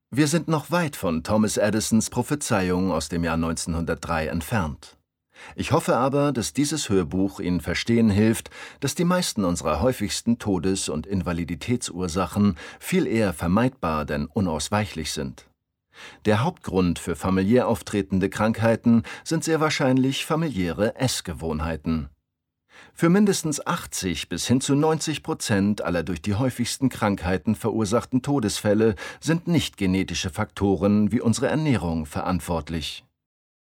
Wir sind noch weit von Thomas Edisons Prophezeiung aus dem Jahr 1903 entfernt. Ich hoffe aber, dass dieses Hörbuch Ihnen verstehen hilft, dass die meisten unserer häufigsten Todes- und Invaliditätsursachen viel eher vermeidbar denn unausweichlich sind. Der Hauptgrund für familiär auftretende Krankheiten sind sehr wahrscheinlich familiäre Essgewohnheiten. Für mindestens 80 bis hin zu 90% aller durch die häufigsten Krankheiten verursachten Todesfälle sind nicht genetische Faktoren wie unsere Ernährung verantwortlich.